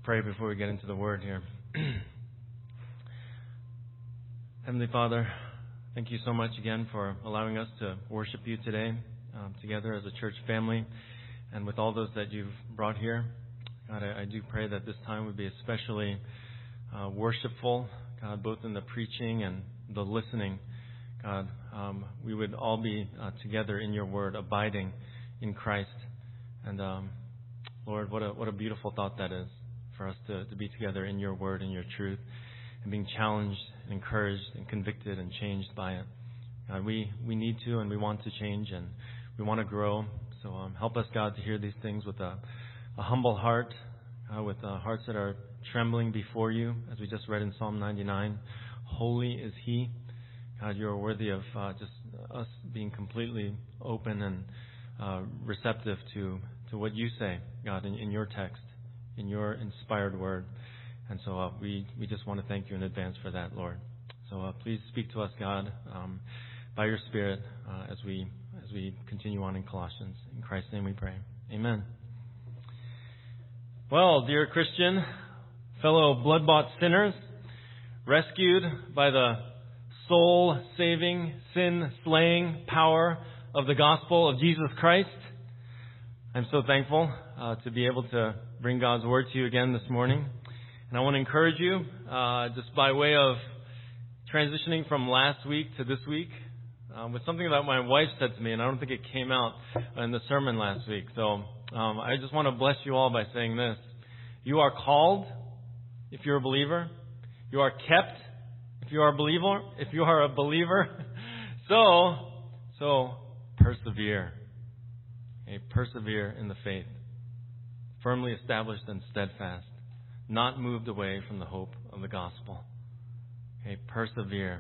Pray before we get into the Word here. Heavenly Father, thank you so much again for allowing us to worship you today together as a church family and with all those that you've brought here. God, I do pray that this time would be especially worshipful, God, both in the preaching and the listening. God, we would all be together in your Word, abiding in Christ. And Lord, what a beautiful thought that is, for us to be together in your Word and your truth and being challenged, encouraged, and convicted and changed by it. God, we need to and we want to change and we want to grow. So help us, God, to hear these things with a humble heart, with hearts that are trembling before you, as we just read in Psalm 99. Holy is He. God, you are worthy of just us being completely open and receptive to what you say, God, in your text, in your inspired word. And so we just want to thank you in advance for that, Lord. So please speak to us, God, by your Spirit as we continue on in Colossians. In Christ's name we pray. Amen. Well, dear Christian, fellow blood-bought sinners, rescued by the soul-saving, sin-slaying power of the gospel of Jesus Christ, I'm so thankful to be able to bring God's word to you again this morning. And I want to encourage you, just by way of transitioning from last week to this week, with something that my wife said to me, and I don't think it came out in the sermon last week. So I just want to bless you all by saying this. You are called if you're a believer. You are kept if you are a believer. If you are a believer. So persevere. Okay, persevere in the faith. Firmly established and steadfast. Not moved away from the hope of the gospel. Okay, persevere.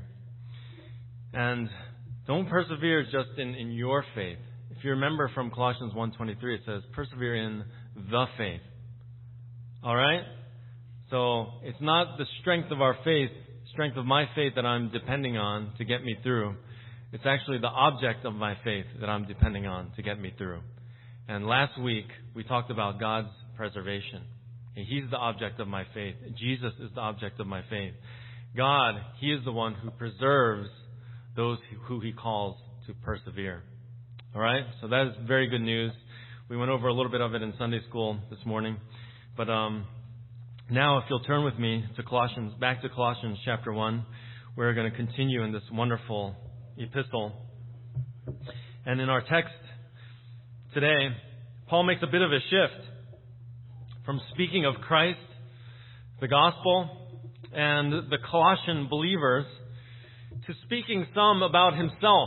And don't persevere just in your faith. If you remember from Colossians 1:23, it says, persevere in the faith. All right? So it's not the strength of our faith, strength of my faith that I'm depending on to get me through. It's actually the object of my faith that I'm depending on to get me through. And last week, we talked about God's preservation. He's the object of my faith. Jesus is the object of my faith. God, He is the one who preserves those who He calls to persevere. All right? So that is very good news. We went over a little bit of it in Sunday school this morning. But now, if you'll turn with me to back to Colossians chapter 1, we're going to continue in this wonderful epistle. And in our text today, Paul makes a bit of a shift from speaking of Christ, the gospel, and the Colossian believers to speaking some about himself.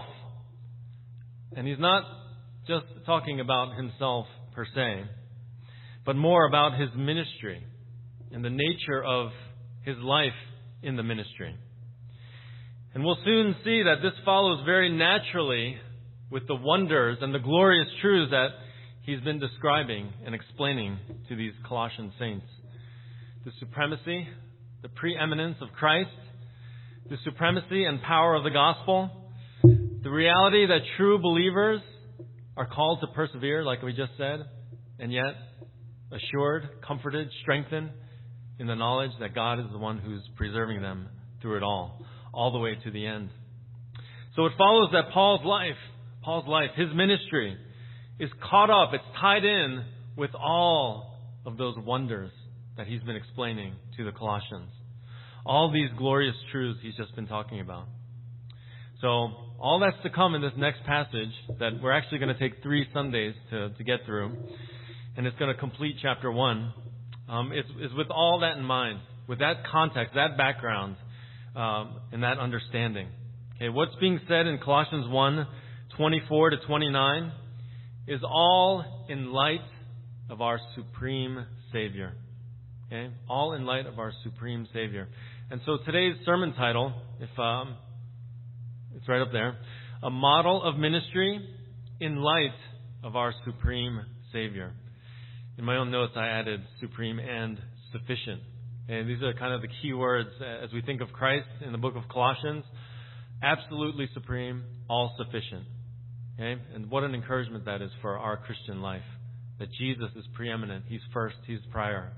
And he's not just talking about himself per se, but more about his ministry and the nature of his life in the ministry. And we'll soon see that this follows very naturally with the wonders and the glorious truths that he's been describing and explaining to these Colossian saints. The supremacy, the preeminence of Christ, the supremacy and power of the gospel, the reality that true believers are called to persevere, like we just said, and yet assured, comforted, strengthened in the knowledge that God is the one who's preserving them through it all the way to the end. So it follows that Paul's life, his ministry, is caught up, it's tied in with all of those wonders that he's been explaining to the Colossians. All these glorious truths he's just been talking about. So all that's to come in this next passage that we're actually going to take 3 Sundays to get through. And it's going to complete chapter 1. It's with all that in mind, with that context, that background, and that understanding. Okay, what's being said in Colossians 1:24 to 29 is all in light of our supreme Savior. Okay, all in light of our supreme Savior. And so today's sermon title, if it's right up there, a model of ministry in light of our supreme Savior. In my own notes, I added supreme and sufficient. And these are kind of the key words as we think of Christ in the book of Colossians. Absolutely supreme, all sufficient. Okay? And what an encouragement that is for our Christian life. That Jesus is preeminent. He's first. He's prior.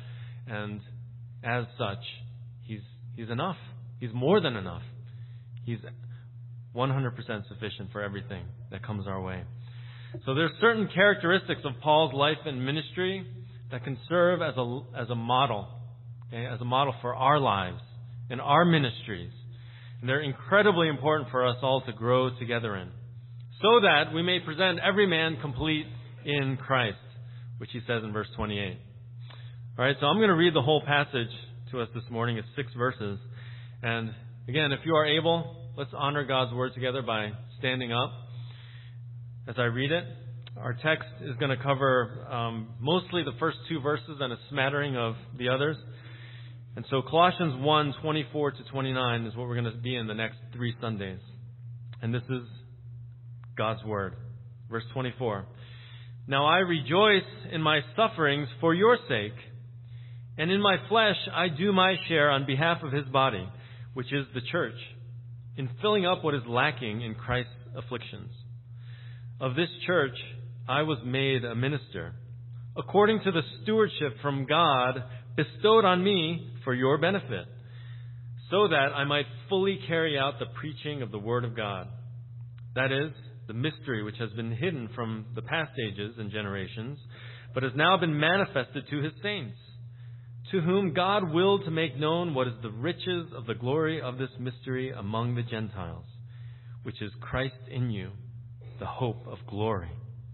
And as such, He's enough. He's more than enough. He's 100% sufficient for everything that comes our way. So there's certain characteristics of Paul's life and ministry that can serve as a model, okay, as a model for our lives and our ministries. And they're incredibly important for us all to grow together in, so that we may present every man complete in Christ, which he says in verse 28. All right, so I'm going to read the whole passage to us this morning. It's 6 verses. And again, if you are able, let's honor God's word together by standing up as I read it. Our text is going to cover mostly the first 2 verses and a smattering of the others. And so Colossians 1:24 to 29 is what we're going to be in the next 3 Sundays. And this is God's word. Verse 24. Now I rejoice in my sufferings for your sake, and in my flesh I do my share on behalf of his body, which is the church, in filling up what is lacking in Christ's afflictions. Of this church I was made a minister, according to the stewardship from God bestowed on me for your benefit, so that I might fully carry out the preaching of the word of God. That is, the mystery which has been hidden from the past ages and generations, but has now been manifested to his saints, to whom God willed to make known what is the riches of the glory of this mystery among the Gentiles, which is Christ in you, the hope of glory.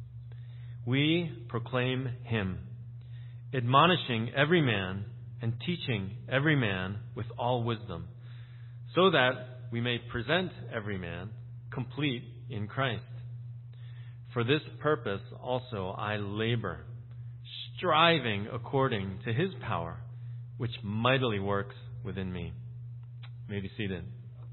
We proclaim him, admonishing every man and teaching every man with all wisdom, so that we may present every man complete in Christ. For this purpose also I labor, striving according to his power, which mightily works within me. You may be seated.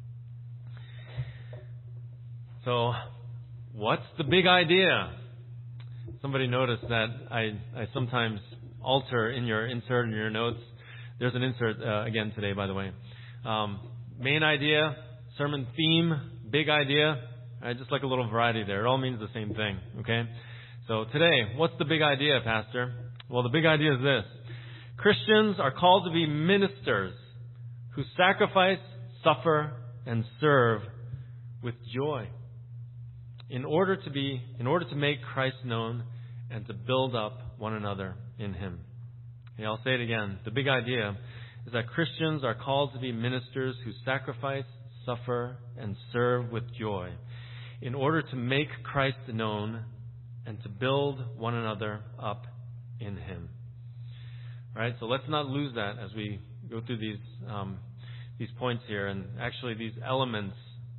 So, what's the big idea? Somebody noticed that I sometimes alter in your insert in your notes. There's an insert again today, by the way. Main idea, sermon theme, big idea. Just like a little variety there. It all means the same thing, okay? So today, what's the big idea, Pastor? Well, the big idea is this. Christians are called to be ministers who sacrifice, suffer, and serve with joy in order to make Christ known and to build up one another in him. Okay, I'll say it again. The big idea is that Christians are called to be ministers who sacrifice, suffer, and serve with joy in order to make Christ known and to build one another up in him. All right, so let's not lose that as we go through these points here, and actually these elements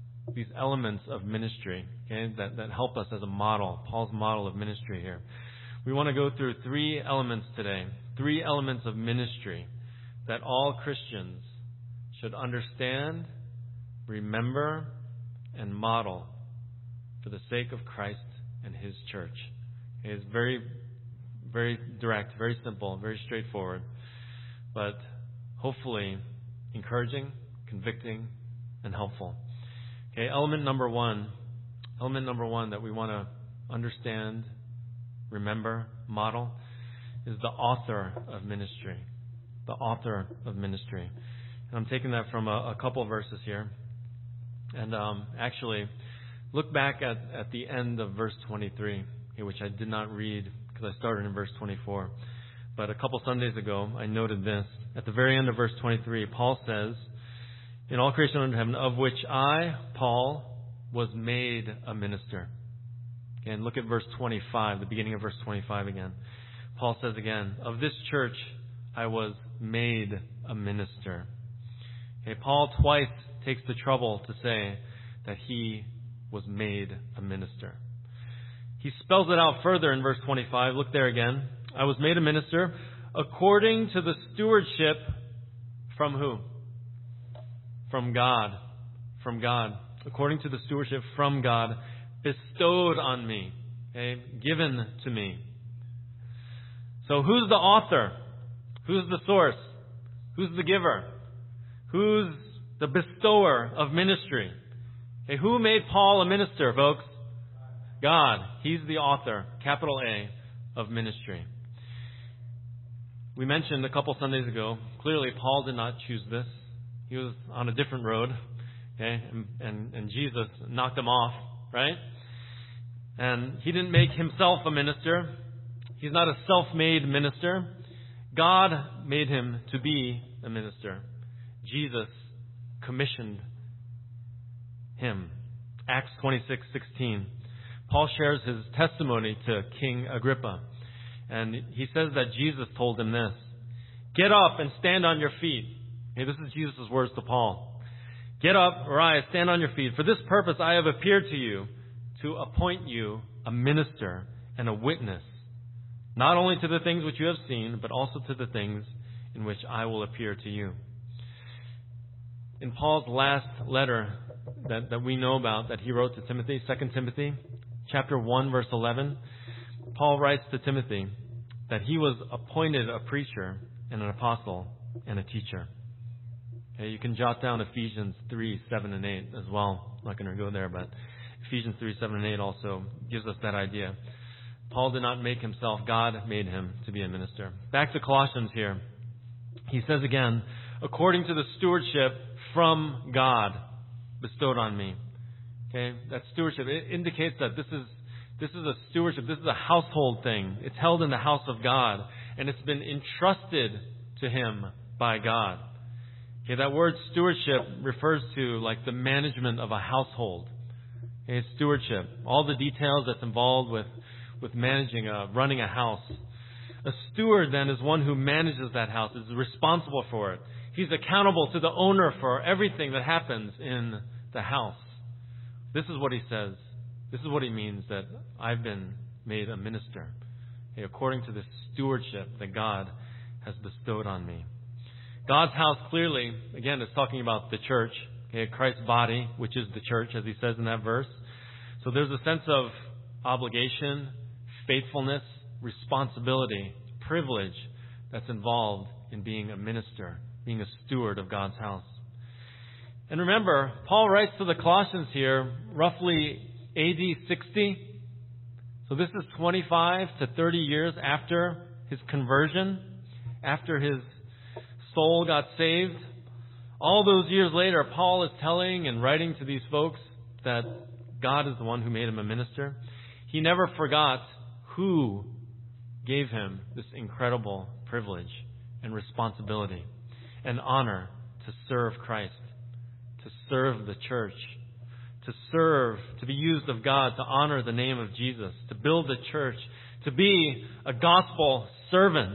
of ministry, okay, that help us as a model, Paul's model of ministry here. We want to go through 3 elements today, 3 elements of ministry that all Christians should understand, remember, and model for the sake of Christ and his church. Okay, it's very, very direct, very simple, very straightforward, but hopefully encouraging, convicting, and helpful. Okay, element number one that we want to understand, remember, model, is the author of ministry. The author of ministry. And I'm taking that from a couple verses here. And actually, look back at the end of verse 23, which I did not read because I started in verse 24. But a couple Sundays ago, I noted this. At the very end of verse 23, Paul says, in all creation under heaven, of which I, Paul, was made a minister. And look at verse 25, the beginning of verse 25 again. Paul says again, of this church I was made a minister. Okay, Paul twice takes the trouble to say that he was made a minister. He spells it out further in verse 25. Look there again. I was made a minister according to the stewardship from who? From God. From God. According to the stewardship from God bestowed on me. Okay? Given to me. So who's the author? Who's the source? Who's the giver? Who's the bestower of ministry? Okay, who made Paul a minister, folks? God. He's the author, capital A, of ministry. We mentioned a couple Sundays ago, clearly Paul did not choose this. He was on a different road, okay? And Jesus knocked him off, right? And he didn't make himself a minister. He's not a self-made minister. God made him to be a minister. Jesus commissioned him. Acts 26:16. Paul shares his testimony to King Agrippa. And he says that Jesus told him this: "Get up and stand on your feet." Okay, this is Jesus' words to Paul. "Get up, arise, stand on your feet. For this purpose I have appeared to you, to appoint you a minister and a witness, not only to the things which you have seen, but also to the things in which I will appear to you." In Paul's last letter that we know about, that he wrote to Timothy, 2 Timothy, chapter 1, verse 11, Paul writes to Timothy that he was appointed a preacher and an apostle and a teacher. Okay, you can jot down Ephesians 3, 7, and 8 as well. I'm not going to go there, but Ephesians 3, 7, and 8 also gives us that idea. Paul did not make himself. God made him to be a minister. Back to Colossians here. He says again, "According to the stewardship from God bestowed on me." Okay, that stewardship, it indicates that this is a stewardship. This is a household thing. It's held in the house of God, and it's been entrusted to him by God. Okay, that word stewardship refers to like the management of a household. Okay, stewardship, all the details that's involved with managing, running a house. A steward then is one who manages that house, is responsible for it. He's accountable to the owner for everything that happens in the house. This is what he says. This is what he means that I've been made a minister, okay, according to the stewardship that God has bestowed on me. God's house clearly, again, is talking about the church, okay, Christ's body, which is the church, as he says in that verse. So there's a sense of obligation, faithfulness, responsibility, privilege that's involved in being a minister, being a steward of God's house. And remember, Paul writes to the Colossians here roughly AD 60. So this is 25 to 30 years after his conversion, after his soul got saved. All those years later, Paul is telling and writing to these folks that God is the one who made him a minister. He never forgot who gave him this incredible privilege and responsibility and honor to serve Christ, to serve the church, to serve, to be used of God, to honor the name of Jesus, to build the church, to be a gospel servant.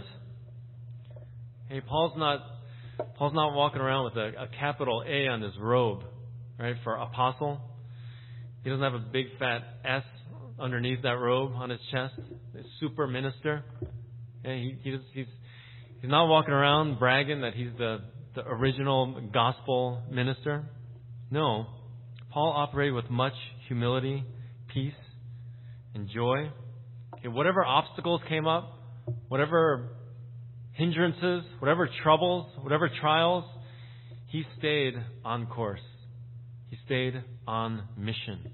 Hey, Paul's not walking around with a capital A on his robe, right, for apostle. He doesn't have a big fat S underneath that robe on his chest. A super minister. Okay, he's not walking around bragging that he's the original gospel minister. No. Paul operated with much humility, peace, and joy. Okay, whatever obstacles came up, whatever hindrances, whatever troubles, whatever trials, he stayed on course. He stayed on mission.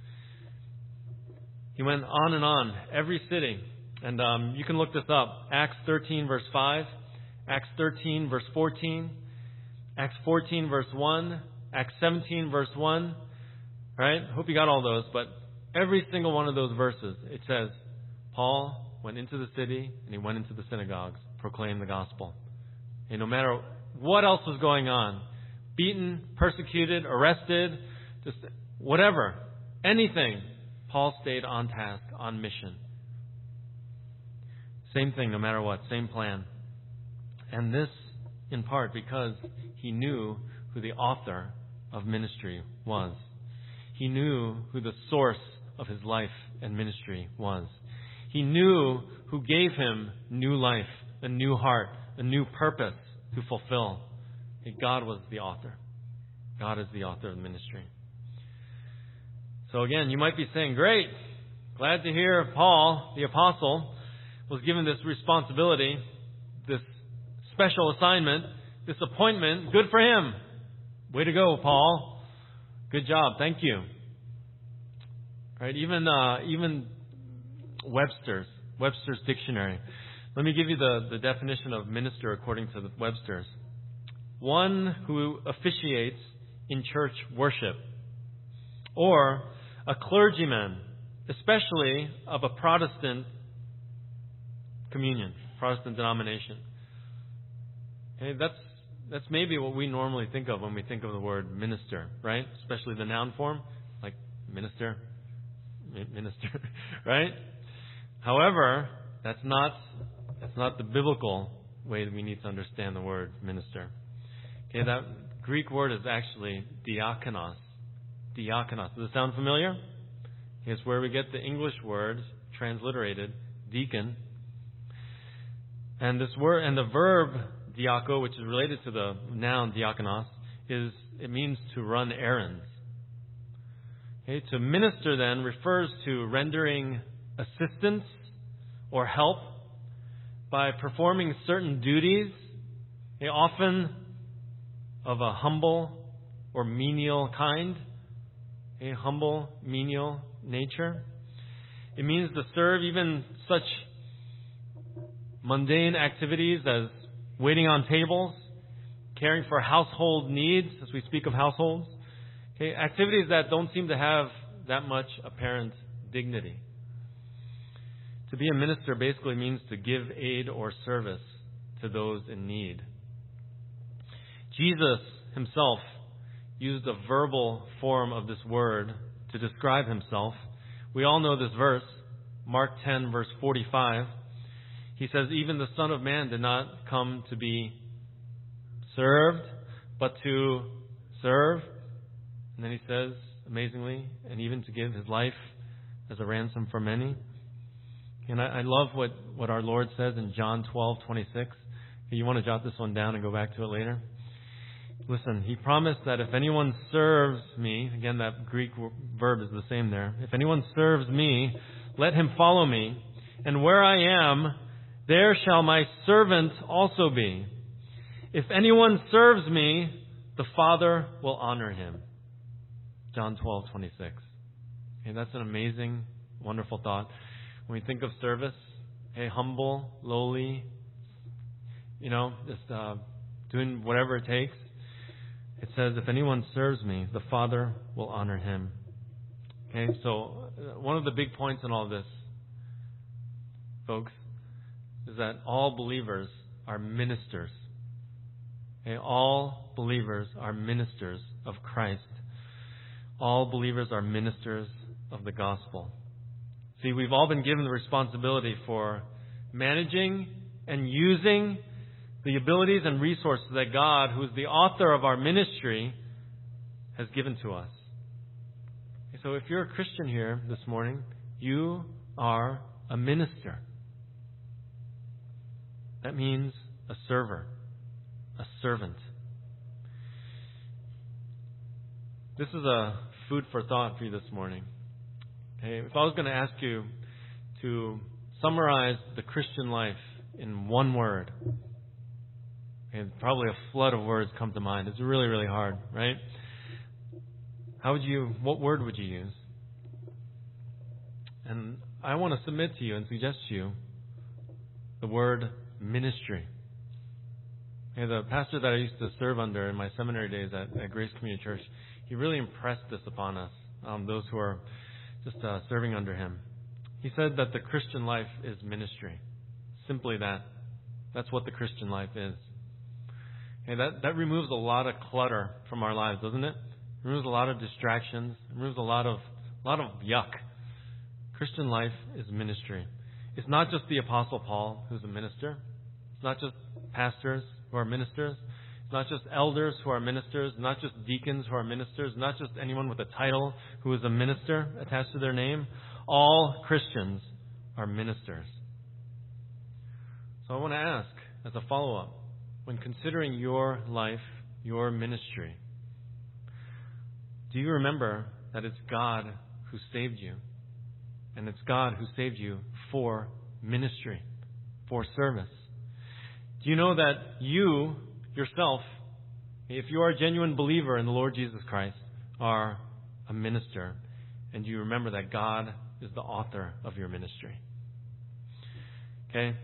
He went on and on, every city. And you can look this up. Acts 13, verse 5. Acts 13, verse 14. Acts 14, verse 1. Acts 17, verse 1. Right? Hope you got all those. But every single one of those verses, it says, Paul went into the city and he went into the synagogues, proclaimed the gospel. And no matter what else was going on, beaten, persecuted, arrested, just whatever, anything, Paul stayed on task, on mission. Same thing, no matter what, same plan. And this, in part, because he knew who the author of ministry was. He knew who the source of his life and ministry was. He knew who gave him new life, a new heart, a new purpose to fulfill. And God was the author. God is the author of the ministry. So again, you might be saying, great, glad to hear Paul, the apostle, was given this responsibility, this special assignment, this appointment. Good for him. Way to go, Paul. Good job. Thank you. Right? Even Webster's dictionary. Let me give you the definition of minister according to the Webster's. One who officiates in church worship, or a clergyman, especially of a Protestant communion, Protestant denomination. Okay, that's maybe what we normally think of when we think of the word minister, right? Especially the noun form, like minister, right? However, that's not the biblical way that we need to understand the word minister. Okay, that Greek word is actually diakonos. Diakonos. Does it sound familiar? It's where we get the English word transliterated deacon. And this word and the verb diako, which is related to the noun diakonos, it means to run errands. Okay, to minister then refers to rendering assistance or help by performing certain duties, often of a humble or menial kind, a humble, menial nature. It means to serve even such mundane activities as waiting on tables, caring for household needs, as we speak of households. Okay, activities that don't seem to have that much apparent dignity. To be a minister basically means to give aid or service to those in need. Jesus himself used a verbal form of this word to describe himself. We all know this verse, Mark 10, verse 45. He says, even the Son of Man did not come to be served, but to serve. And then he says, amazingly, and even to give his life as a ransom for many. And I love what our Lord says in John 12:26. You want to jot this one down and go back to it later? Listen, he promised that if anyone serves me, again, that Greek verb is the same there. If anyone serves me, let him follow me. And where I am, there shall my servant also be. If anyone serves me, the Father will honor him. John 12:26. Okay, that's an amazing, wonderful thought. When we think of service, humble, lowly, just doing whatever it takes. It says, if anyone serves me, the Father will honor him. Okay, so one of the big points in all of this, folks, is that all believers are ministers. Okay, all believers are ministers of Christ. All believers are ministers of the gospel. See, we've all been given the responsibility for managing and using the abilities and resources that God, who is the author of our ministry, has given to us. So if you're a Christian here this morning, you are a minister. That means a server, a servant. This is a food for thought for you this morning. Okay, if I was going to ask you to summarize the Christian life in one word, and probably a flood of words come to mind. It's really, really hard, right? What word would you use? And I want to submit to you and suggest to you the word ministry. Okay, the pastor that I used to serve under in my seminary days at Grace Community Church, he really impressed this upon us, those who are just serving under him. He said that the Christian life is ministry. Simply that. That's what the Christian life is. Okay, that removes a lot of clutter from our lives, doesn't it? It removes a lot of distractions. It removes a lot of yuck. Christian life is ministry. It's not just the Apostle Paul who's a minister. It's not just pastors who are ministers. It's not just elders who are ministers. Not just deacons who are ministers. Not just anyone with a title who is a minister attached to their name. All Christians are ministers. So I want to ask, as a follow-up, when considering your life, your ministry, do you remember that it's God who saved you? And it's God who saved you for ministry, for service. Do you know that you, yourself, if you are a genuine believer in the Lord Jesus Christ, are a minister? And do you remember that God is the author of your ministry? Okay?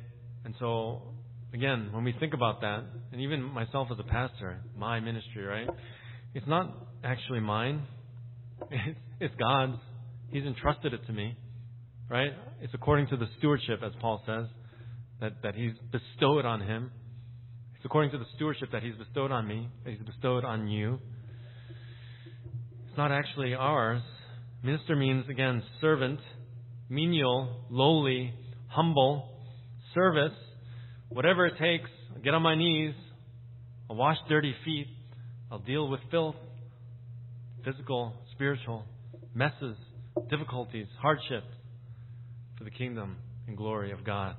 And so, again, when we think about that, and even myself as a pastor, my ministry, right? It's not actually mine. It's God's. He's entrusted it to me, right? It's according to the stewardship, as Paul says, that He's bestowed on him. It's according to the stewardship that He's bestowed on me, that He's bestowed on you. It's not actually ours. Minister means, again, servant, menial, lowly, humble, service, whatever it takes. I'll get on my knees. I'll wash dirty feet. I'll deal with filth, physical, spiritual, messes, difficulties, hardships for the kingdom and glory of God.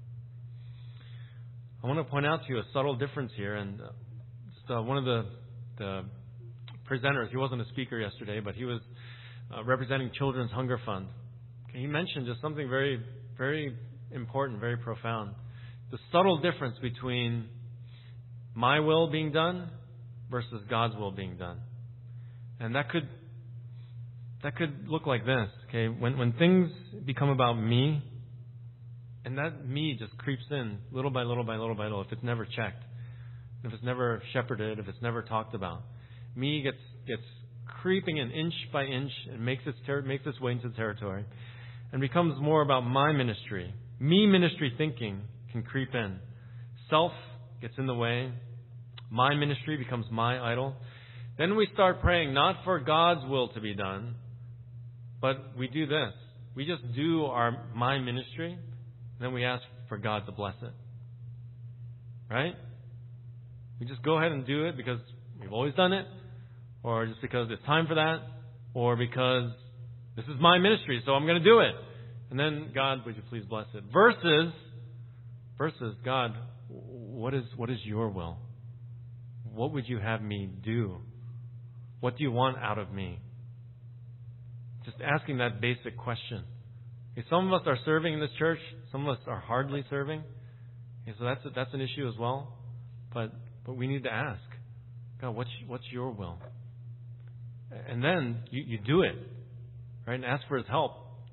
I want to point out to you a subtle difference here. And one of the presenters, he wasn't a speaker yesterday, but he was representing Children's Hunger Fund. He mentioned just something very, very important, very profound. The subtle difference between my will being done versus God's will being done. And that could look like this, okay? When things become about me, and that me just creeps in little by little by little by little, if it's never checked, if it's never shepherded, if it's never talked about. Me gets creeping in inch by inch and makes its way into the territory and becomes more about my ministry. Me ministry thinking can creep in. Self gets in the way. My ministry becomes my idol. Then we start praying not for God's will to be done, but we do this. We just do my ministry, and then we ask for God to bless it. Right? We just go ahead and do it because we've always done it, or just because it's time for that, or because this is my ministry, so I'm going to do it. And then, God, would you please bless it? Versus God, what is your will? What would you have me do? What do you want out of me? Just asking that basic question. Okay, some of us are serving in this church. Some of us are hardly serving. Okay, so that's an issue as well. But we need to ask, God, what's your will? And then you do it, right? And ask for His help.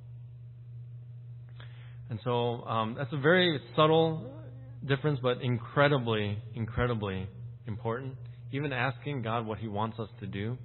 And so that's a very subtle difference, but incredibly, incredibly important. Even asking God what He wants us to do.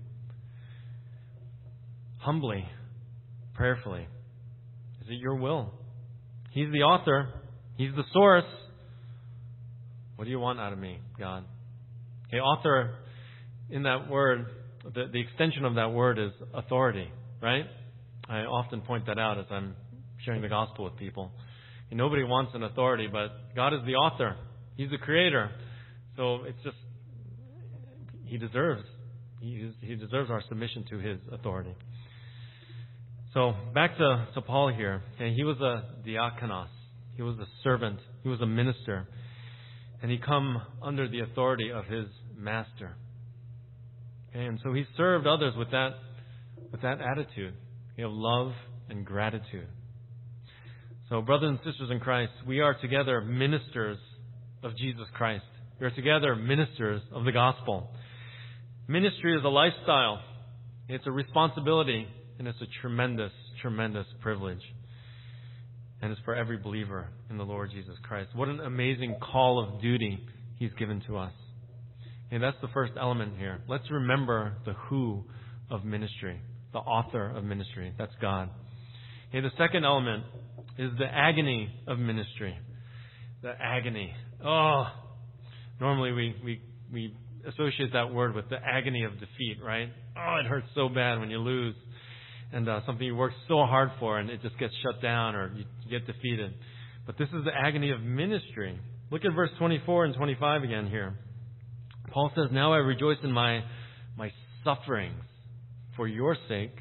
Humbly, prayerfully. Is it your will? He's the author. He's the source. What do you want out of me, God? Okay, author, in that word, the extension of that word is authority, right? I often point that out as I'm sharing the gospel with people. And nobody wants an authority, but God is the author. He's the creator. So it's just, He deserves our submission to His authority. So back to Paul here. Okay, he was a diakonos. He was a servant. He was a minister. And he come under the authority of his master. Okay, and so he served others with that attitude, of love and gratitude. So brothers and sisters in Christ, we are together ministers of Jesus Christ. We are together ministers of the gospel. Ministry is a lifestyle. It's a responsibility. And it's a tremendous, tremendous privilege. And it's for every believer in the Lord Jesus Christ. What an amazing call of duty He's given to us. And that's the first element here. Let's remember the who of ministry, the author of ministry. That's God. Okay, the second element is the agony of ministry. The agony. Normally we associate that word with the agony of defeat, right? It hurts so bad when you lose. And something you worked so hard for, and it just gets shut down, or you get defeated. But this is the agony of ministry. Look at verse 24 and 25 again here. Paul says, "Now I rejoice in my sufferings for your sake."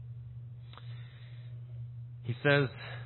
He says,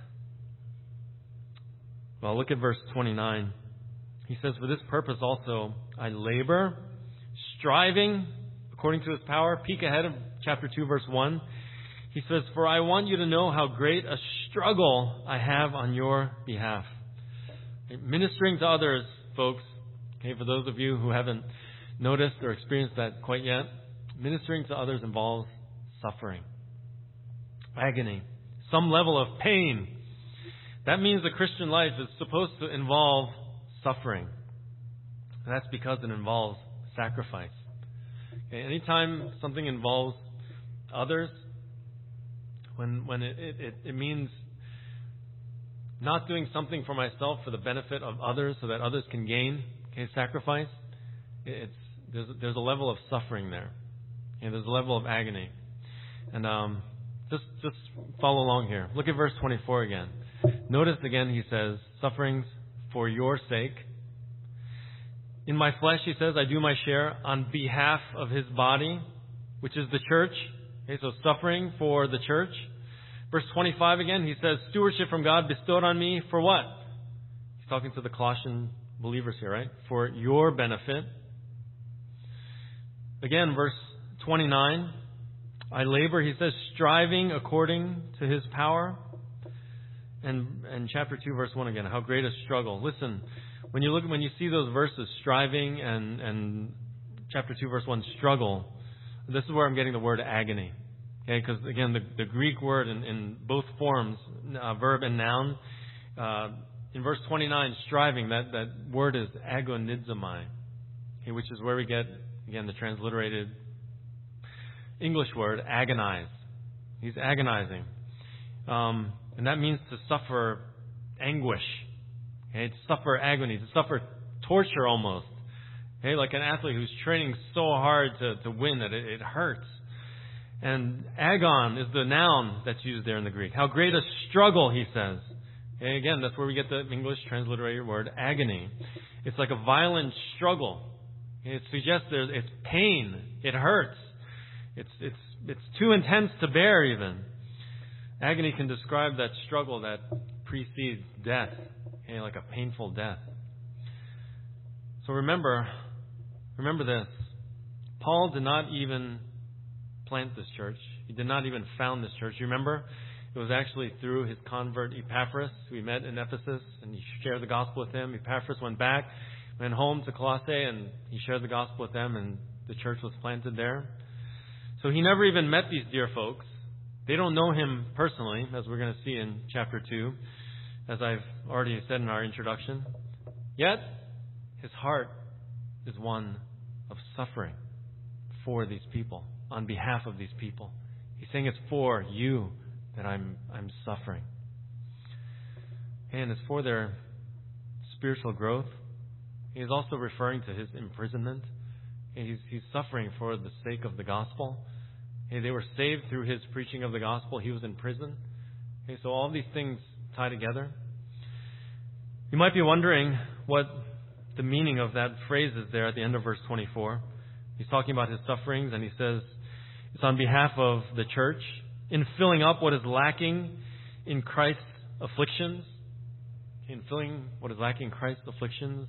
well, look at verse 29. He says, "For this purpose also I labor, striving according to His power." Peek ahead of chapter 2, verse 1. He says, "For I want you to know how great a struggle I have on your behalf." Okay, ministering to others, folks, okay, for those of you who haven't noticed or experienced that quite yet, ministering to others involves suffering, agony, some level of pain. That means the Christian life is supposed to involve suffering. And that's because it involves sacrifice. Okay, anytime something involves others, when it means not doing something for myself for the benefit of others so that others can gain, okay, sacrifice, there's a level of suffering there. Okay, there's a level of agony. And just follow along here. Look at verse 24 again. Notice again he says, sufferings for your sake. In my flesh, he says, I do my share on behalf of his body, which is the church. Okay, so suffering for the church. Verse 25 again, he says, stewardship from God bestowed on me for what? He's talking to the Colossian believers here, right? For your benefit. Again, verse 29, I labor, he says, striving according to his power. And chapter 2, verse 1 again, how great a struggle. Listen, when you see those verses, striving and chapter 2, verse 1, struggle, this is where I'm getting the word agony. Okay, because again, the Greek word in both forms, verb and noun, in verse 29, striving, that word is agonizomai, okay, which is where we get, again, the transliterated English word, agonize. He's agonizing. And that means to suffer anguish. Okay, to suffer agony, to suffer torture almost. Okay, like an athlete who's training so hard to win that it hurts. And agon is the noun that's used there in the Greek. How great a struggle, he says. Okay, again, that's where we get the English transliterated word agony. It's like a violent struggle. It suggests it's pain. It hurts. It's too intense to bear even. Agony can describe that struggle that precedes death, okay, like a painful death. So remember this. Paul did not even plant this church. He did not even found this church. You remember? It was actually through his convert Epaphras, who he met in Ephesus, and he shared the gospel with him. Epaphras went back, went home to Colossae, and he shared the gospel with them, and the church was planted there. So he never even met these dear folks. They don't know him personally, as we're going to see in chapter 2, as I've already said in our introduction. Yet, his heart is one of suffering for these people, on behalf of these people. He's saying it's for you that I'm suffering. And it's for their spiritual growth. He is also referring to his imprisonment. He's suffering for the sake of the gospel. They were saved through his preaching of the gospel. He was in prison. So all these things tie together. You might be wondering what the meaning of that phrase is there at the end of verse 24. He's talking about his sufferings, and he says it's on behalf of the church in filling up what is lacking in Christ's afflictions. In filling what is lacking in Christ's afflictions.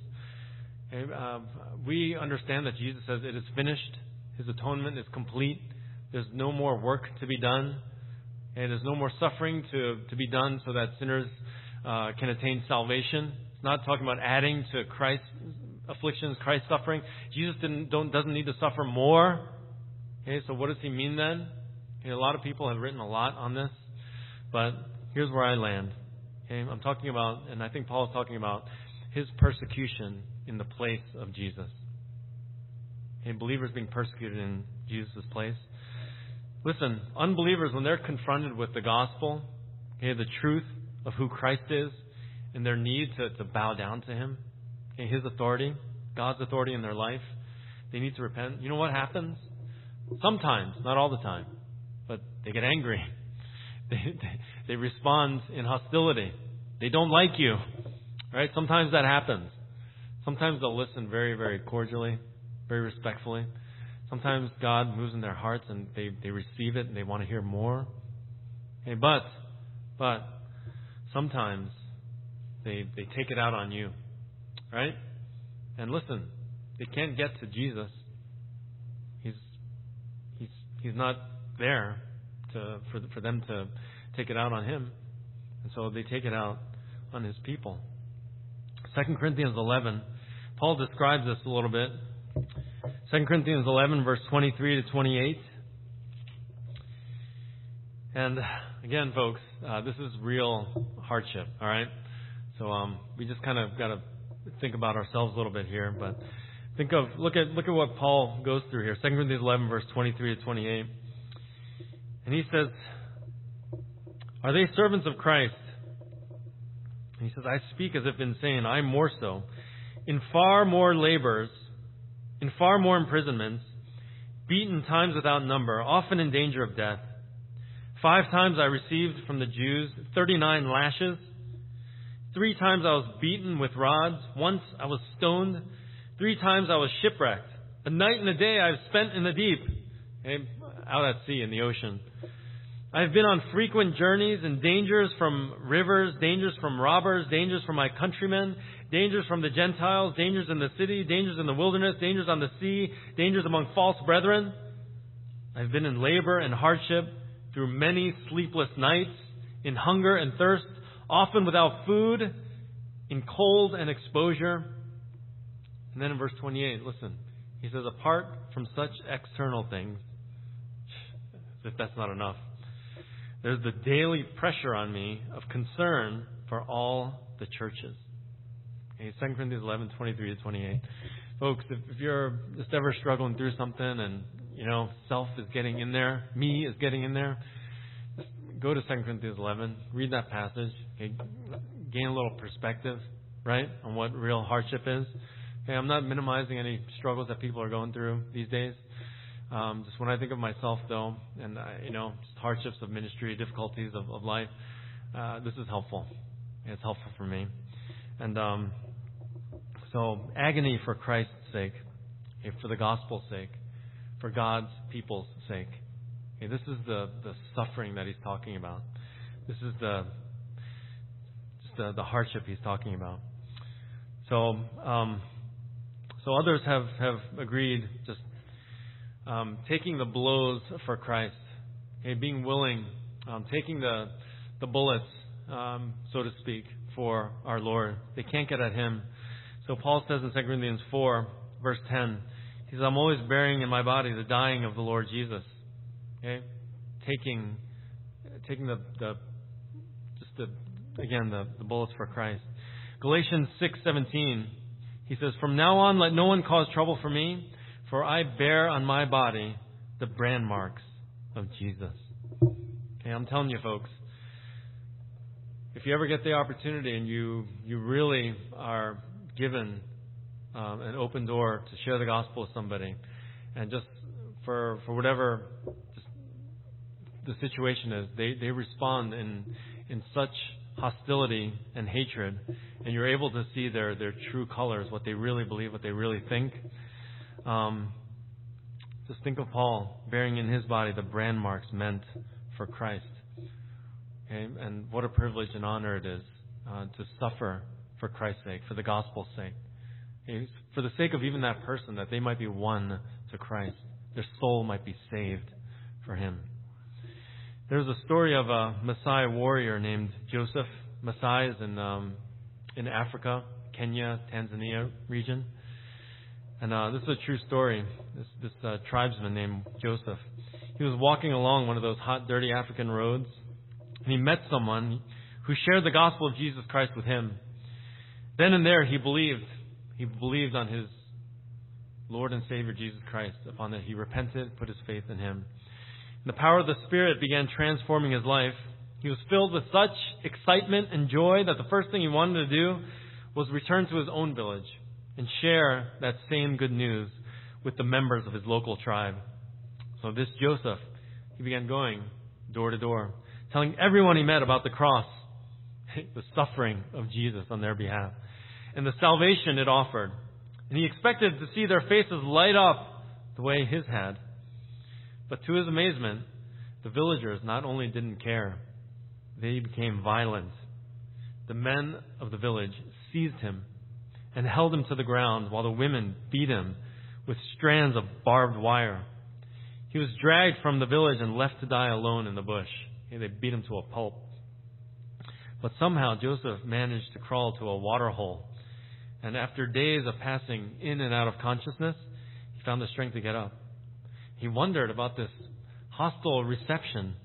We understand that Jesus says it is finished. His atonement is complete. There's no more work to be done. And there's no more suffering to be done so that sinners can attain salvation. It's not talking about adding to Christ's afflictions, Christ's suffering. Jesus doesn't need to suffer more. Okay, so what does he mean then? A lot of people have written a lot on this, but here's where I land. Okay, I'm talking about, and I think Paul is talking about his persecution in the place of Jesus. Okay, believers being persecuted in Jesus' place. Listen, unbelievers, when they're confronted with the gospel, okay, the truth of who Christ is, and their need to bow down to him, okay, his authority, God's authority in their life, they need to repent. You know what happens? Sometimes, not all the time, but they get angry. They respond in hostility. They don't like you. Right? Sometimes that happens. Sometimes they'll listen very, very cordially, very respectfully. Sometimes God moves in their hearts and they receive it and they want to hear more. Okay, but sometimes they take it out on you. Right? And listen, they can't get to Jesus. He's not there for them to take it out on him. And so they take it out on his people. 2 Corinthians 11, Paul describes this a little bit. 2 Corinthians 11, verse 23 to 28. And again, folks, this is real hardship, all right? So we just kind of got to think about ourselves a little bit here, but look at what Paul goes through here. 2 Corinthians 11, verse 23 to 28. And he says, "Are they servants of Christ?" And he says, "I speak as if insane, I more so. In far more labors, in far more imprisonments, beaten times without number, often in danger of death. 5 times I received from the Jews 39 lashes. 3 times I was beaten with rods. Once I was stoned. 3 times I was shipwrecked. A night and a day I have spent in the deep," out at sea in the ocean. "I have been on frequent journeys and dangers from rivers, dangers from robbers, dangers from my countrymen, dangers from the Gentiles, dangers in the city, dangers in the wilderness, dangers on the sea, dangers among false brethren. I have been in labor and hardship, through many sleepless nights, in hunger and thirst, often without food, in cold and exposure." And then in verse 28, listen, he says, "Apart from such external things," as if that's not enough, "there's the daily pressure on me of concern for all the churches." Okay, 2 Corinthians 11, 23 to 28. Folks, if you're just ever struggling through something and, self is getting in there, me is getting in there, just go to 2 Corinthians 11, read that passage, okay, gain a little perspective, right, on what real hardship is. Okay, I'm not minimizing any struggles that people are going through these days. Just when I think of myself, though, and, just hardships of ministry, difficulties of life, this is helpful. It's helpful for me. And so agony for Christ's sake, okay, for the gospel's sake, for God's people's sake. Okay, this is the suffering that he's talking about. This is the hardship he's talking about. So others have agreed just taking the blows for Christ, okay, being willing, taking the bullets, so to speak, for our Lord. They can't get at him. So Paul says in 2 Corinthians 4, verse 10, he says, "I'm always bearing in my body the dying of the Lord Jesus." Okay, taking the bullets for Christ. Galatians 6:17, he says, "From now on, let no one cause trouble for me, for I bear on my body the brand marks of Jesus." Okay, I'm telling you, folks, if you ever get the opportunity and you really are given an open door to share the gospel with somebody, and just for whatever just the situation is, they respond in such hostility and hatred, and you're able to see their true colors, what they really believe, what they really think. Just think of Paul bearing in his body the brand marks meant for Christ. Okay? And what a privilege and honor it is to suffer for Christ's sake, for the gospel's sake. Okay? For the sake of even that person, that they might be won to Christ. Their soul might be saved for him. There's a story of a Maasai warrior named Joseph. Maasai is in Africa, Kenya, Tanzania region. And this is a true story. This tribesman named Joseph, he was walking along one of those hot, dirty African roads, and he met someone who shared the gospel of Jesus Christ with him. Then and there, he believed. He believed on his Lord and Savior Jesus Christ. Upon that, he repented, put his faith in him. And the power of the Spirit began transforming his life. He was filled with such excitement and joy that the first thing he wanted to do was return to his own village and share that same good news with the members of his local tribe. So this Joseph, he began going door to door, telling everyone he met about the cross, the suffering of Jesus on their behalf, and the salvation it offered. And he expected to see their faces light up the way his had. But to his amazement, the villagers not only didn't care, they became violent. The men of the village seized him and held him to the ground while the women beat him with strands of barbed wire. He was dragged from the village and left to die alone in the bush. They beat him to a pulp. But somehow Joseph managed to crawl to a water hole. And after days of passing in and out of consciousness, he found the strength to get up. He wondered about this hostile reception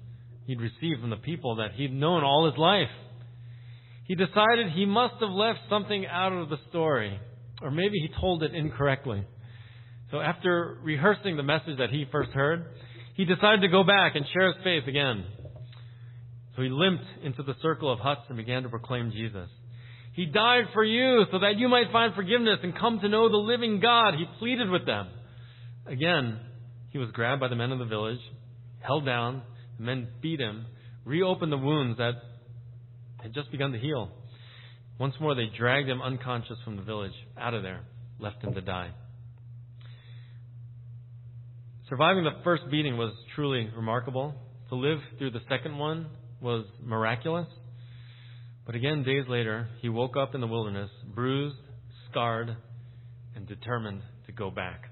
he'd received from the people that he'd known all his life. He decided he must have left something out of the story, or maybe he told it incorrectly. So after rehearsing the message that he first heard, he decided to go back and share his faith again. So he limped into the circle of huts and began to proclaim Jesus. He died for you so that you might find forgiveness and come to know the living God. He pleaded with them. Again, he was grabbed by the men of the village, held down, the men beat him, reopened the wounds that had just begun to heal. Once more, they dragged him unconscious from the village, out of there, left him to die. Surviving the first beating was truly remarkable. To live through the second one was miraculous. But again, days later, he woke up in the wilderness, bruised, scarred, and determined to go back.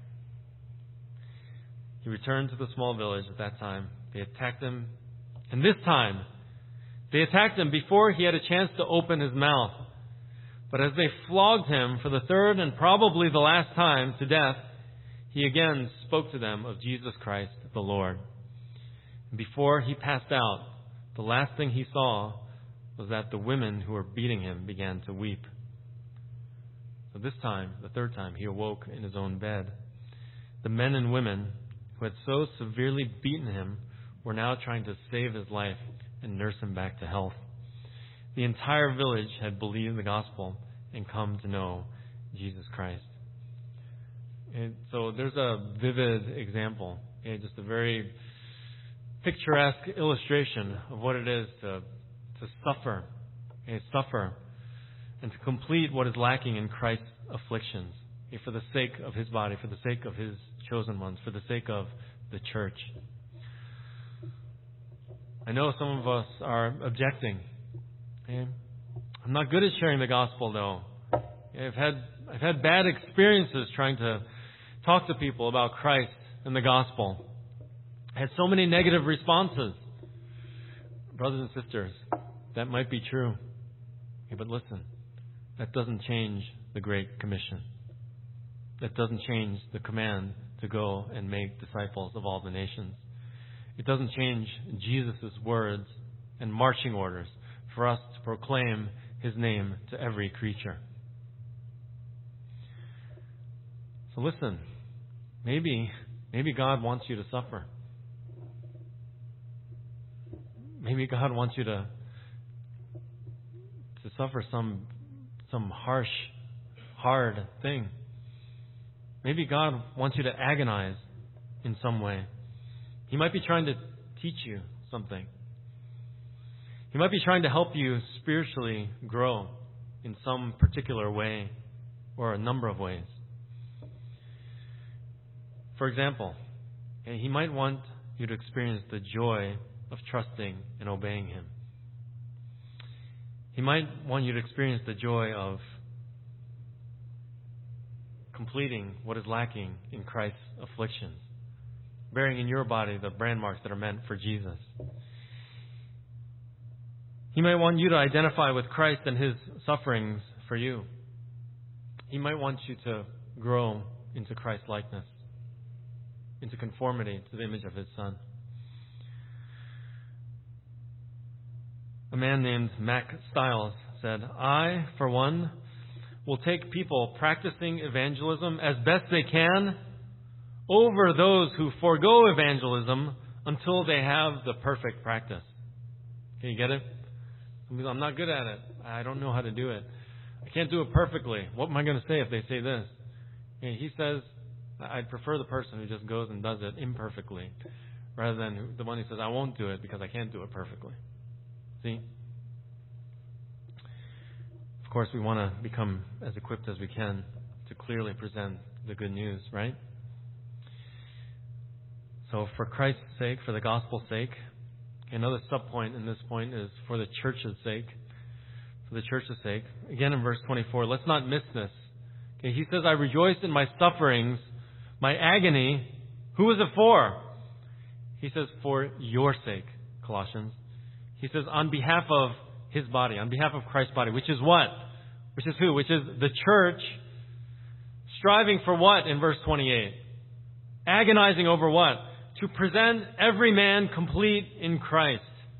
He returned to the small village at that time. They attacked him. And this time, they attacked him before he had a chance to open his mouth. But as they flogged him for the third and probably the last time to death, he again spoke to them of Jesus Christ, the Lord. And before he passed out, the last thing he saw was that the women who were beating him began to weep. So this time, the third time, he awoke in his own bed. The men and women who had so severely beaten him were now trying to save his life and nurse him back to health. The entire village had believed the gospel and come to know Jesus Christ. And so there's a vivid example, just a very picturesque illustration of what it is to suffer and to complete what is lacking in Christ's afflictions, for the sake of his body, for the sake of his chosen ones, for the sake of the church. I know some of us are objecting. I'm not good at sharing the gospel, though. I've had bad experiences trying to talk to people about Christ and the gospel. I had so many negative responses. Brothers and sisters, that might be true. But listen, that doesn't change the Great Commission. That doesn't change the command to go and make disciples of all the nations. It doesn't change Jesus' words and marching orders for us to proclaim his name to every creature. So listen, maybe God wants you to suffer. Maybe God wants you to suffer some harsh, hard thing. Maybe God wants you to agonize in some way. He might be trying to teach you something. He might be trying to help you spiritually grow in some particular way or a number of ways. For example, he might want you to experience the joy of trusting and obeying him. He might want you to experience the joy of completing what is lacking in Christ's afflictions, bearing in your body the brand marks that are meant for Jesus. He might want you to identify with Christ and his sufferings for you. He might want you to grow into Christ's likeness, into conformity to the image of his Son. A man named Mac Stiles said, "I, for one, will take people practicing evangelism as best they can over those who forego evangelism until they have the perfect practice." Can you get it? I'm not good at it. I don't know how to do it. I can't do it perfectly. What am I going to say if they say this? He says, I'd prefer the person who just goes and does it imperfectly rather than the one who says, I won't do it because I can't do it perfectly. See? Of course, we want to become as equipped as we can to clearly present the good news, right? So for Christ's sake, for the gospel's sake, another sub-point in this point is for the church's sake. For the church's sake. Again in verse 24, let's not miss this. Okay, he says, I rejoice in my sufferings, my agony. Who is it for? He says, for your sake, Colossians. He says, on behalf of his body, on behalf of Christ's body, which is what? Which is who? Which is the church, striving for what in verse 28? Agonizing over what? To present every man complete in Christ.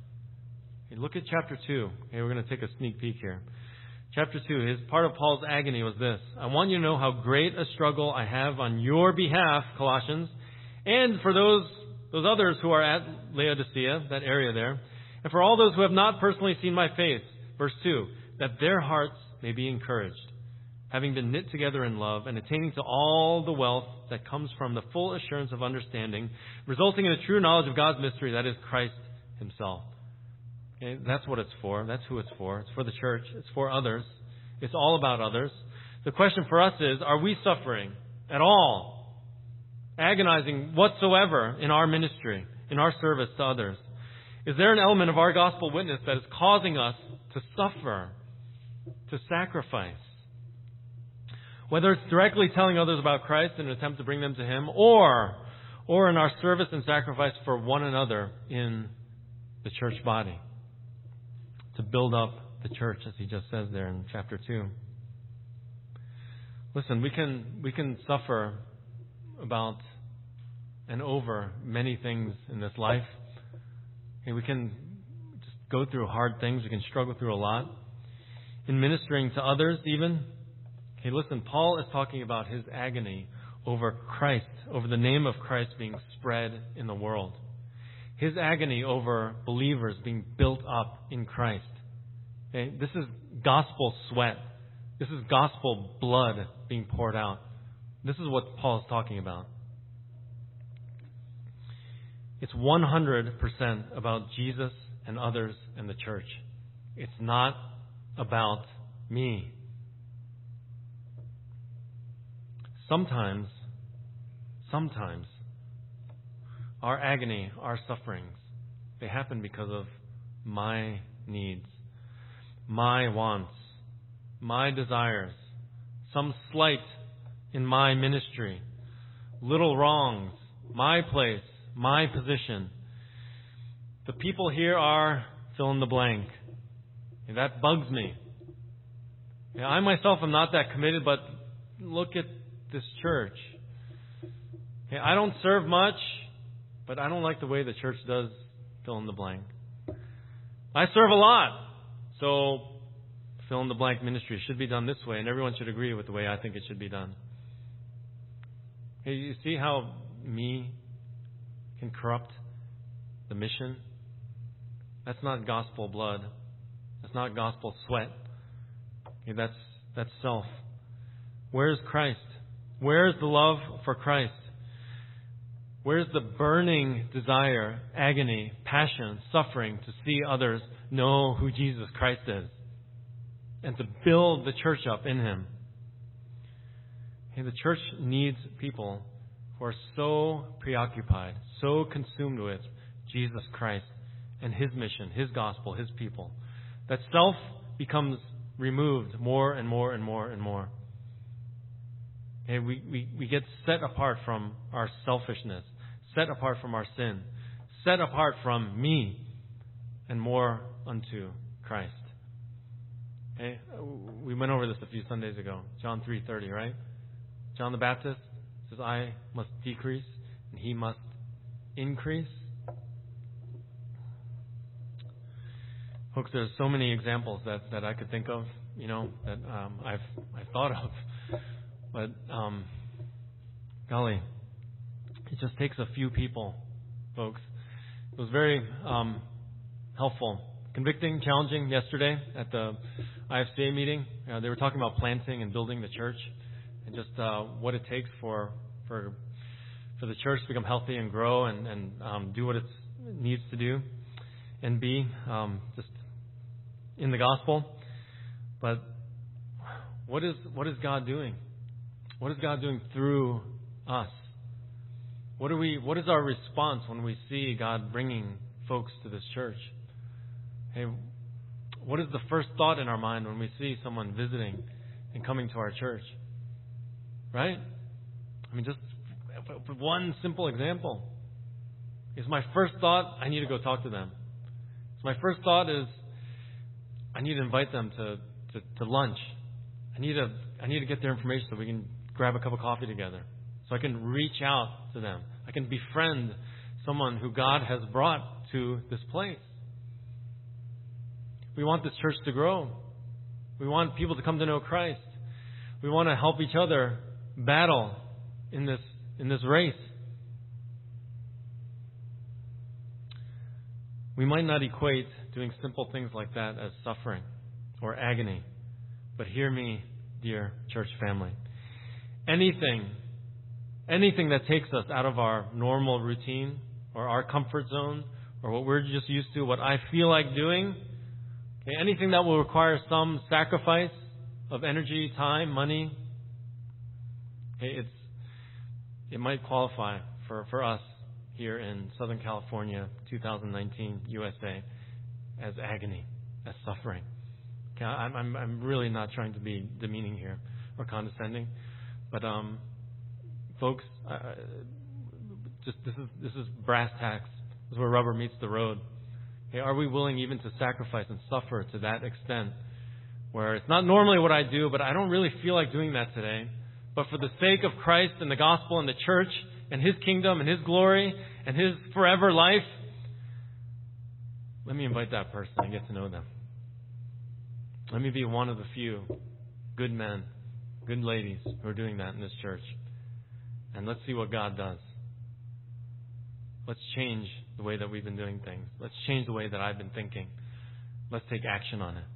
Okay, look at chapter 2. Okay, we're going to take a sneak peek here. Chapter 2, part of Paul's agony was this. I want you to know how great a struggle I have on your behalf, Colossians, and for those others who are at Laodicea, that area there, and for all those who have not personally seen my face, verse 2, that their hearts may be encouraged, having been knit together in love and attaining to all the wealth that comes from the full assurance of understanding, resulting in a true knowledge of God's mystery, that is Christ himself. Okay, that's what it's for. That's who it's for. It's for the church. It's for others. It's all about others. The question for us is, are we suffering at all? Agonizing whatsoever in our ministry, in our service to others? Is there an element of our gospel witness that is causing us to suffer, to sacrifice? Whether it's directly telling others about Christ in an attempt to bring them to Him, or in our service and sacrifice for one another in the church body, to build up the church, as he just says there in chapter 2. Listen, we can suffer about and over many things in this life. Okay, we can just go through hard things. We can struggle through a lot. In ministering to others even. Okay, listen, Paul is talking about his agony over Christ, over the name of Christ being spread in the world. His agony over believers being built up in Christ. Okay, this is gospel sweat. This is gospel blood being poured out. This is what Paul is talking about. It's 100% about Jesus and others and the church. It's not about me. Sometimes, our agony, our sufferings, they happen because of my needs, my wants, my desires, some slight in my ministry, little wrongs, my place, my position. The people here are fill in the blank. And that bugs me. And I myself am not that committed, but look at this church. Okay, I don't serve much, but I don't like the way the church does fill in the blank. I serve a lot, so fill in the blank ministry should be done this way, and everyone should agree with the way I think it should be done. Hey, you see how me can corrupt the mission? That's not gospel blood. That's not gospel sweat. Okay, that's self. Where's Christ? Where's the love for Christ? Where's the burning desire, agony, passion, suffering to see others know who Jesus Christ is and to build the church up in Him? Okay, the church needs people who are so preoccupied, so consumed with Jesus Christ and His mission, His gospel, His people, that self becomes removed more and more and more and more. And we get set apart from our selfishness, set apart from our sin, set apart from me, and more unto Christ. Okay? We went over this a few Sundays ago. John 3:30, right? John the Baptist says, I must decrease and He must increase. Folks, there's so many examples that I could think of, that I've thought of. But, golly, it just takes a few people, folks. It was very helpful, convicting, challenging yesterday at the IFCA meeting. They were talking about planting and building the church and just what it takes for the church to become healthy and grow and do what it needs to do and be just in the gospel. But what is God doing? What is God doing through us? What is our response when we see God bringing folks to this church? Hey, what is the first thought in our mind when we see someone visiting and coming to our church? Right? I mean, just one simple example. Is my first thought, I need to go talk to them. So my first thought is, I need to invite them to lunch. I need to get their information so we can grab a cup of coffee together. So I can reach out to them. I can befriend someone who God has brought to this place. We want this church to grow. We want people to come to know Christ. We want to help each other battle in this race. We might not equate doing simple things like that as suffering or agony. But hear me, dear church family. Anything that takes us out of our normal routine or our comfort zone or what we're just used to, what I feel like doing, okay, anything that will require some sacrifice of energy, time, money, okay, it might qualify for us here in Southern California, 2019, USA, as agony, as suffering. Okay, I'm really not trying to be demeaning here or condescending, but folks, this is brass tacks. This is where rubber meets the road. Okay, are we willing even to sacrifice and suffer to that extent, where it's not normally what I do, but I don't really feel like doing that today, but for the sake of Christ and the gospel and the church and His kingdom and His glory and His forever life, let me invite that person and get to know them. Let me be one of the few good men, good ladies who are doing that in this church. And let's see what God does. Let's change the way that we've been doing things. Let's change the way that I've been thinking. Let's take action on it.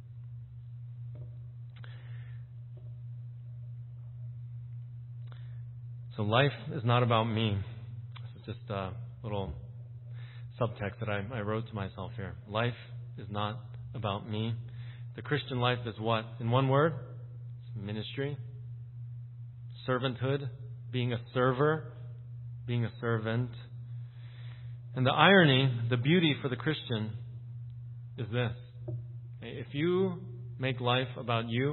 So life is not about me. This is just a little subtext that I wrote to myself here. Life is not about me. The Christian life is what? In one word, it's ministry, servanthood, being a server, being a servant. And the irony, the beauty for the Christian is this. If you make life about you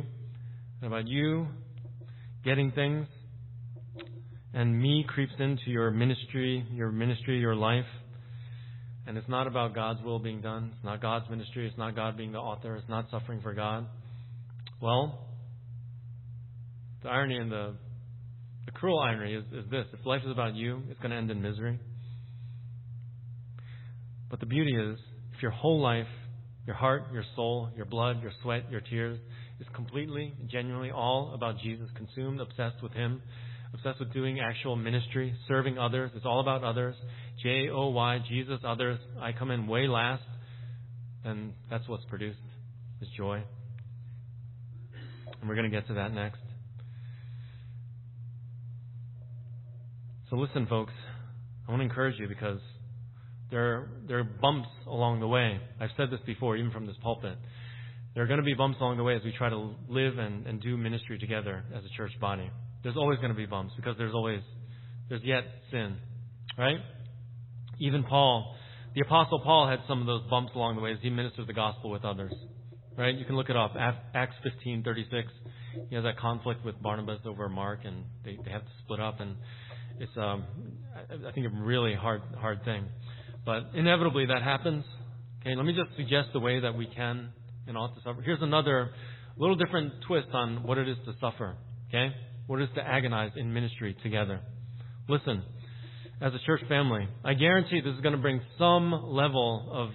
getting things, and me creeps into your ministry, your life, and it's not about God's will being done, it's not God's ministry, it's not God being the author, it's not suffering for God, well, the irony and the cruel irony is this. If life is about you, it's going to end in misery. But the beauty is, if your whole life, your heart, your soul, your blood, your sweat, your tears, is completely, genuinely all about Jesus, consumed, obsessed with Him, obsessed with doing actual ministry, serving others, it's all about others, J-O-Y, Jesus, others, I come in way last, then that's what's produced, is joy. And we're going to get to that next. So listen, folks, I want to encourage you because there are bumps along the way. I've said this before, even from this pulpit. There are going to be bumps along the way as we try to live and do ministry together as a church body. There's always going to be bumps because there's yet sin, right? Even Paul, the Apostle Paul had some of those bumps along the way as he ministered the gospel with others, right? You can look it up. Acts 15:36. He has that conflict with Barnabas over Mark, and they have to split up, and it's I think a really hard thing. But inevitably that happens. Okay, let me just suggest the way that we can and ought to suffer. Here's another little different twist on what it is to suffer. Okay? What it is to agonize in ministry together. Listen, as a church family, I guarantee this is going to bring some level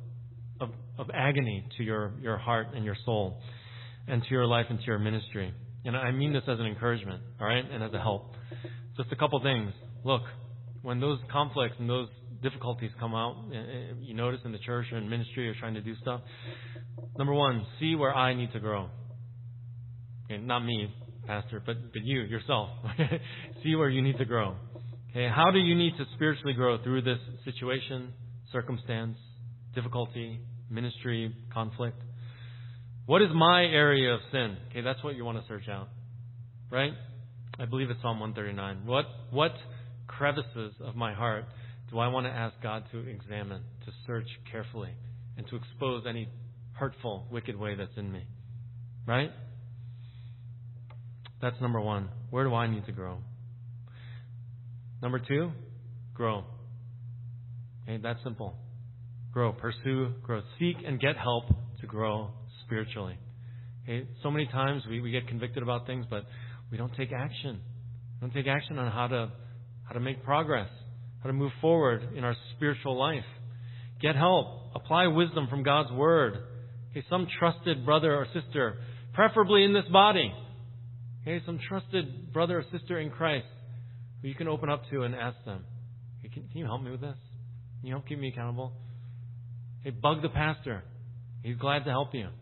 of agony to your heart and your soul and to your life and to your ministry. And I mean this as an encouragement, all right, and as a help. Just a couple things. Look, when those conflicts and those difficulties come out, you notice in the church or in ministry or trying to do stuff. Number one, see where I need to grow. Okay, not me, Pastor, but you, yourself. See where you need to grow. Okay, how do you need to spiritually grow through this situation, circumstance, difficulty, ministry, conflict? What is my area of sin? Okay, that's what you want to search out. Right? I believe it's Psalm 139. What crevices of my heart do I want to ask God to examine, to search carefully, and to expose any hurtful, wicked way that's in me? Right? That's number one. Where do I need to grow? Number two, grow. Okay, that's simple. Grow, pursue, grow. Seek and get help to grow spiritually. Okay, so many times we get convicted about things, but we don't take action. We don't take action on how to make progress, how to move forward in our spiritual life. Get help. Apply wisdom from God's Word. Okay, some trusted brother or sister, preferably in this body. Okay, some trusted brother or sister in Christ who you can open up to and ask them, hey, can you help me with this? Can you help keep me accountable? Hey, bug the pastor. He's glad to help you.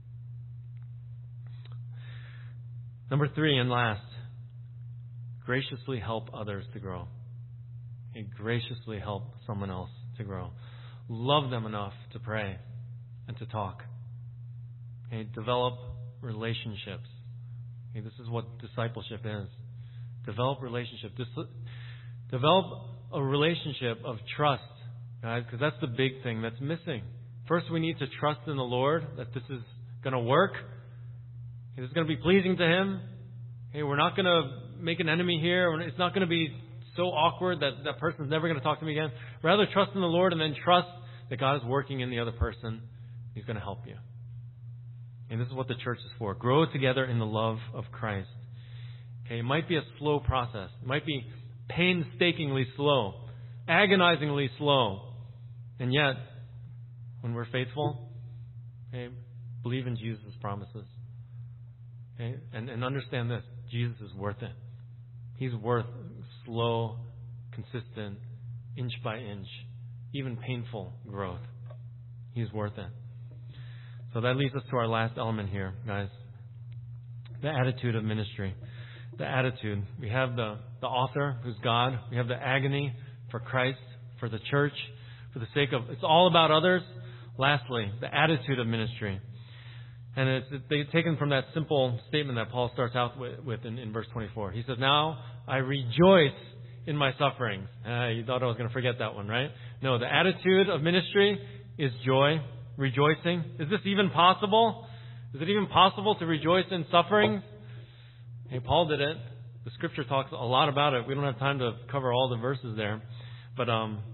Number 3 and last, graciously help others to grow. Hey, graciously help someone else to grow. Love them enough to pray and to talk. Okay, develop relationships. Okay, this is what discipleship is. Develop relationships. Develop a relationship of trust, guys, because that's the big thing that's missing. First, we need to trust in the Lord that this is going to work. This is going to be pleasing to Him. Hey, we're not going to make an enemy here. It's not going to be so awkward that that person's never going to talk to me again. Rather, trust in the Lord and then trust that God is working in the other person. He's going to help you. And this is what the church is for. Grow together in the love of Christ. Okay, it might be a slow process. It might be painstakingly slow, agonizingly slow. And yet, when we're faithful, okay, believe in Jesus' promises. Okay, and understand this. Jesus is worth it. He's worth slow, consistent, inch by inch, even painful growth. He's worth it. So that leads us to our last element here, guys. The attitude of ministry. The attitude. We have the author, who's God. We have the agony for Christ, for the church, for the sake of, it's all about others. Lastly, the attitude of ministry. And they've taken from that simple statement that Paul starts out with in verse 24. He says, now I rejoice in my sufferings. You thought I was going to forget that one, right? No, the attitude of ministry is joy, rejoicing. Is this even possible? Is it even possible to rejoice in suffering? Hey, Paul did it. The Scripture talks a lot about it. We don't have time to cover all the verses there. But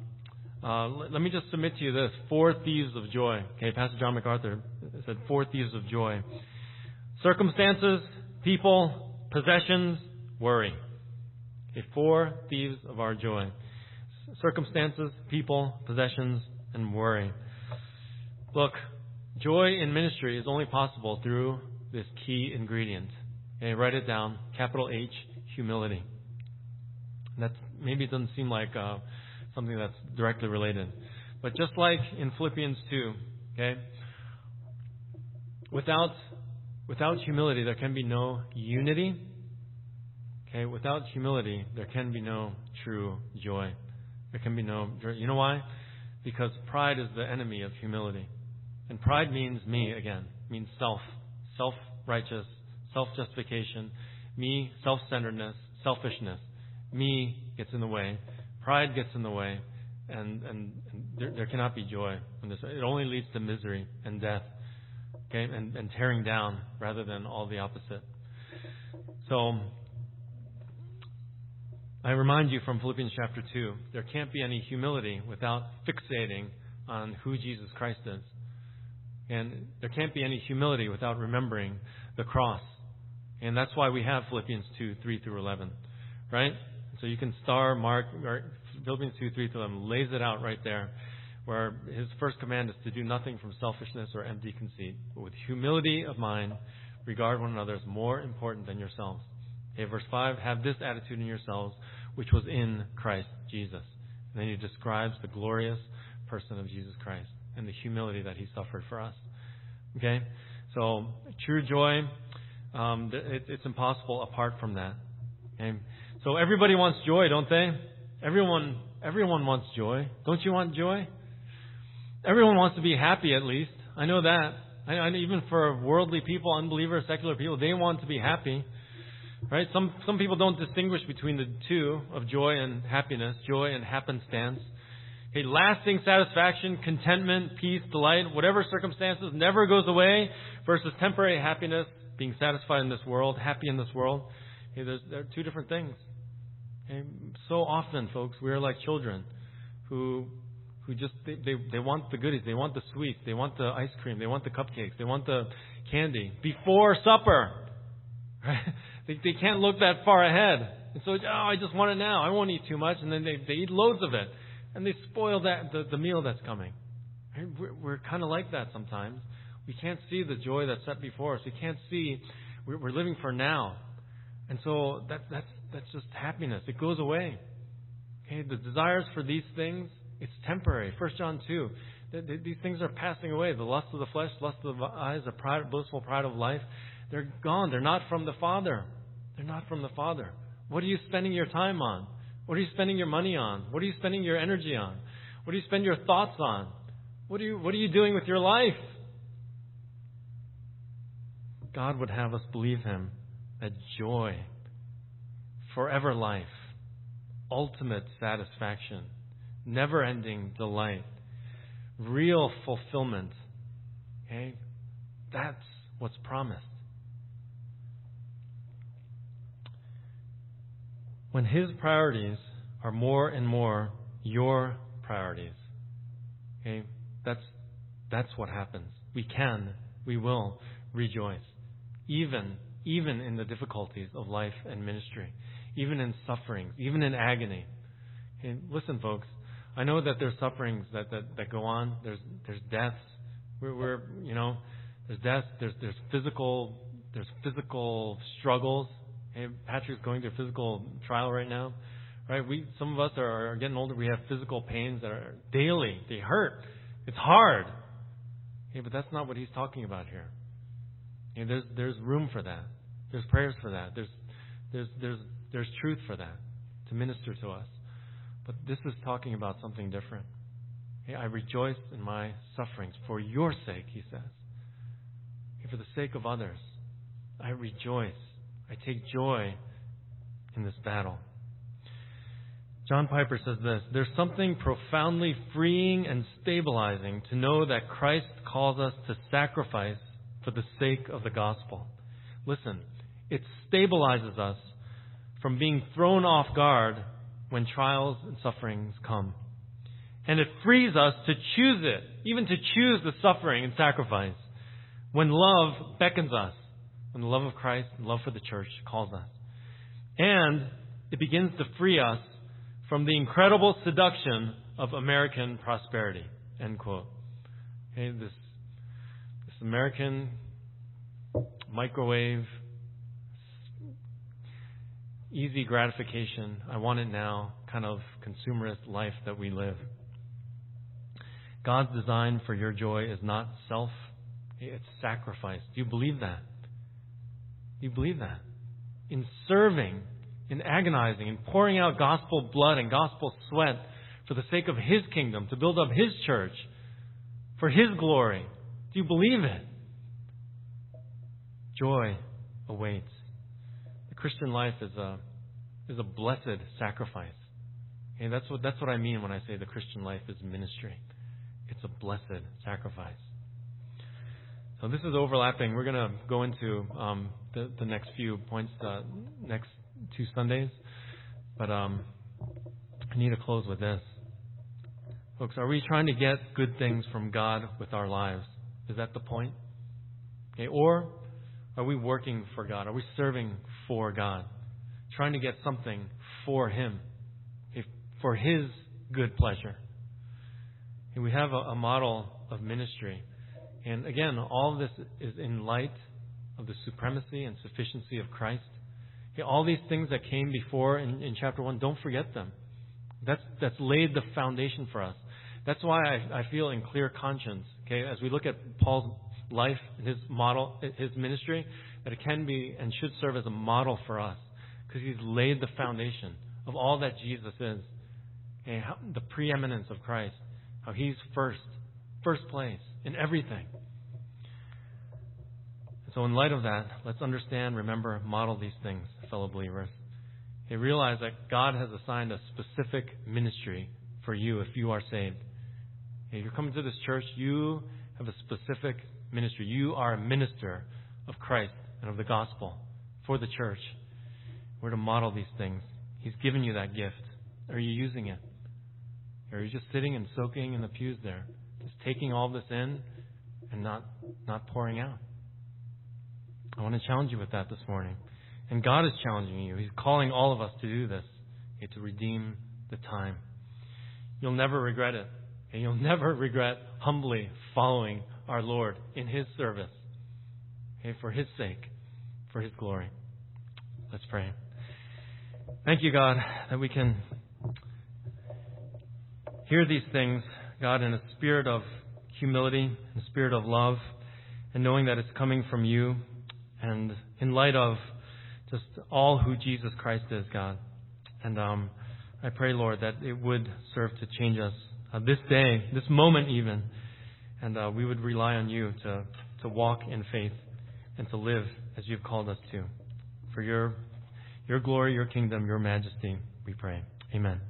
let me just submit to you this. 4 thieves of joy. Okay, Pastor John MacArthur said 4 thieves of joy. Circumstances, people, possessions, worry. Okay, 4 thieves of our joy. Circumstances, people, possessions, and worry. Look, joy in ministry is only possible through this key ingredient. Okay, write it down. Capital H, humility. That's, maybe it doesn't seem like something that's directly related. But just like in Philippians 2, okay, without humility, there can be no unity. Okay, without humility, there can be no true joy. There can be no joy. You know why? Because pride is the enemy of humility. And pride means me again. It means self-righteous, self-justification, me, self-centeredness, selfishness. Me gets in the way. Pride gets in the way. And there cannot be joy in this. It only leads to misery and death. Okay, and tearing down rather than all the opposite. So, I remind you from Philippians chapter 2, there can't be any humility without fixating on who Jesus Christ is. And there can't be any humility without remembering the cross. And that's why we have Philippians 2, 3 through 11. Right? So you can mark, Philippians 2, 3 through 11 lays it out right there, where his first command is to do nothing from selfishness or empty conceit, but with humility of mind, regard one another as more important than yourselves. Okay, verse 5, have this attitude in yourselves, which was in Christ Jesus. And then he describes the glorious person of Jesus Christ and the humility that he suffered for us. Okay? So, true joy, it's impossible apart from that. Okay? So everybody wants joy, don't they? Everyone wants joy. Don't you want joy? Everyone wants to be happy at least. I know that. I even for worldly people, unbelievers, secular people, they want to be happy. Right? Some people don't distinguish between the two of joy and happiness, joy and happenstance. Okay, lasting satisfaction, contentment, peace, delight, whatever circumstances, never goes away versus temporary happiness, being satisfied in this world, happy in this world. Okay, there are two different things. Okay? So often, folks, we are like children who just, they want the goodies, they want the sweets, they want the ice cream, they want the cupcakes, they want the candy before supper. Right? They can't look that far ahead. And so, I just want it now. I won't eat too much. And then they eat loads of it. And they spoil the meal that's coming. Right? We're kind of like that sometimes. We can't see the joy that's set before us. We can't see. We're living for now. And so that's just happiness. It goes away. Okay, the desires for these things, it's temporary. 1 John 2. These things are passing away. The lust of the flesh, lust of the eyes, the blissful pride of life, they're gone. They're not from the Father. They're not from the Father. What are you spending your time on? What are you spending your money on? What are you spending your energy on? What do you spend your thoughts on? What are you doing with your life? God would have us believe Him that joy, forever life, ultimate satisfaction, never-ending delight, real fulfillment. Okay? That's what's promised. When His priorities are more and more your priorities, okay, that's what happens. We will rejoice, even in the difficulties of life and ministry, even in sufferings, even in agony. Okay, listen, folks. I know that there's sufferings that go on. There's deaths. There's deaths. There's physical struggles. Hey, Patrick's going through a physical trial right now, right? Some of us are getting older. We have physical pains that are daily. They hurt. It's hard. Hey, but that's not what he's talking about here. Hey, there's room for that. There's prayers for that. There's truth for that to minister to us. But this is talking about something different. Hey, I rejoice in my sufferings for your sake, he says. Hey, for the sake of others, I rejoice. I take joy in this battle. John Piper says this: there's something profoundly freeing and stabilizing to know that Christ calls us to sacrifice for the sake of the gospel. Listen, it stabilizes us from being thrown off guard when trials and sufferings come. And it frees us to choose it, even to choose the suffering and sacrifice, when love beckons us, when the love of Christ and love for the church calls us. And it begins to free us from the incredible seduction of American prosperity. End quote. Okay, this American microwave, easy gratification, I want it now, kind of consumerist life that we live. God's design for your joy is not self, it's sacrifice. Do you believe that? Do you believe that? In serving, in agonizing, in pouring out gospel blood and gospel sweat for the sake of His kingdom, to build up His church, for His glory. Do you believe it? Joy awaits. The Christian life is a blessed sacrifice. Okay, that's what I mean when I say the Christian life is ministry. It's a blessed sacrifice. So this is overlapping. We're going to go into the next few points, next 2 Sundays. But I need to close with this. Folks, are we trying to get good things from God with our lives? Is that the point? Okay, or are we working for God? Are we serving for God? Trying to get something for Him, for His good pleasure. And we have a model of ministry. And again, all of this is in light of the supremacy and sufficiency of Christ. Okay, all these things that came before in chapter 1, don't forget them. That's laid the foundation for us. That's why I feel in clear conscience, okay, as we look at Paul's life, his model, his ministry, that it can be and should serve as a model for us. Because he's laid the foundation of all that Jesus is. Okay, the preeminence of Christ. How He's first place in everything. So in light of that, let's understand, remember, model these things, fellow believers. Okay, realize that God has assigned a specific ministry for you if you are saved. Okay, you're coming to this church, you have a specific ministry. You are a minister of Christ and of the gospel for the church. We're to model these things. He's given you that gift. Are you using it? Or are you just sitting and soaking in the pews there? Just taking all this in and not pouring out? I want to challenge you with that this morning. And God is challenging you. He's calling all of us to do this, okay, to redeem the time. You'll never regret it. And you'll never regret humbly following our Lord in His service, okay, for His sake, for His glory. Let's pray. Thank you, God, that we can hear these things, God, in a spirit of humility, in a spirit of love, and knowing that it's coming from you, and in light of just all who Jesus Christ is, God. And I pray, Lord, that it would serve to change us this day, this moment even, and we would rely on you to walk in faith and to live as you've called us to. For your glory, your kingdom, your majesty, we pray. Amen.